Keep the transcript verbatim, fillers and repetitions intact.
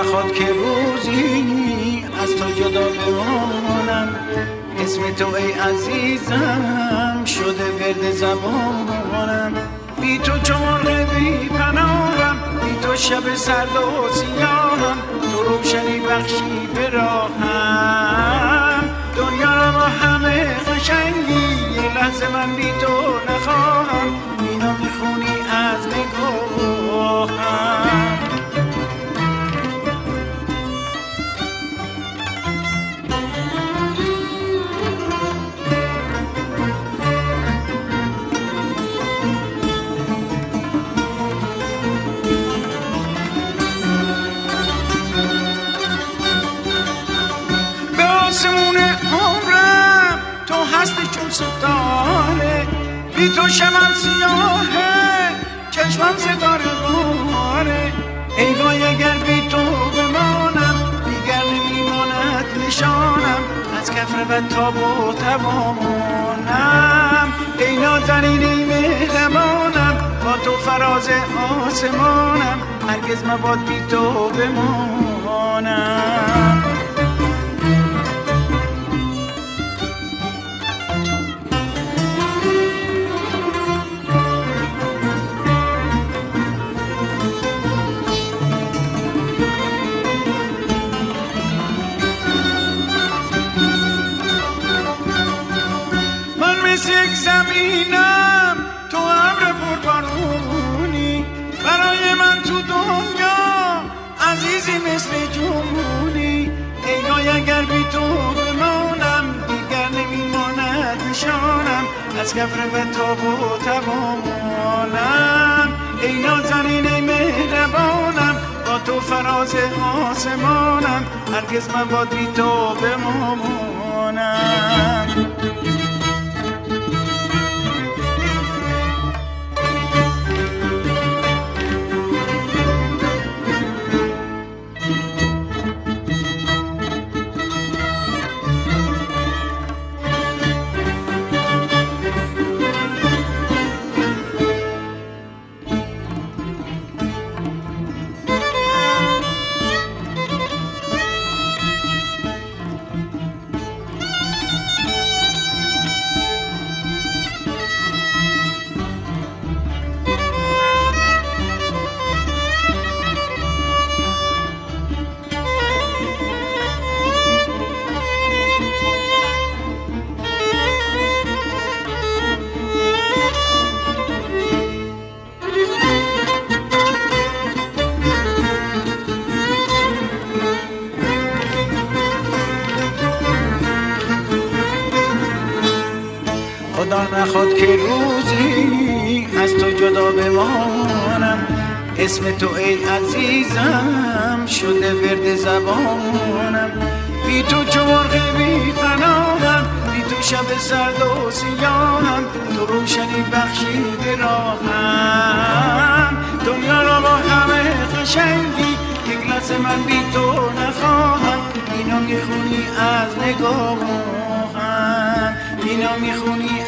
نخواد که روزی از تو جدا بمانم، اسم تو ای عزیزم شده ورد زبانم. بی تو چون بی پناهم، بی تو شب سرد و سیاهم، تو روشنی بخشی به راهم. دنیا را با همه قشنگی یه لحظه من بی تو نخواهم، اینو میخونی از نگاهم. آسمون عمرم تو هستی چون ستاره، بی تو شبم سیاهه چشمم ستاره باره. ای وای اگر بی تو بمانم، دیگر نمیماند نشانم از کف رود تا با توانم. ای نازنین ای مهربانم، با تو فراز آسمانم، هرگز مباد بی تو بمانم. مثل یک زمینم تو ابر پربارونی، برای من تو دنیا عزیزی مثل جمونی. ای وای اگر بی تو بمانم، دیگر نمیماند نشانم از کف رود تا با توانم. ای نازنین ای مهربانم، با تو فراز آسمانم، هرگز مباد بی تو بمانم. خدا نخواد که روزی از تو جدا بمانم، اسم تو ای عزیزم شده ورد زبانم. بی تو چو مرغ بی پناهم، بی تو شب سرد و سیاهم، تو روشنی بخشی به راهم. دنیا را با همه قشنگی یک لحظه من بی تو نخواهم، اینو میخونی از نگاهم، اینو میخونی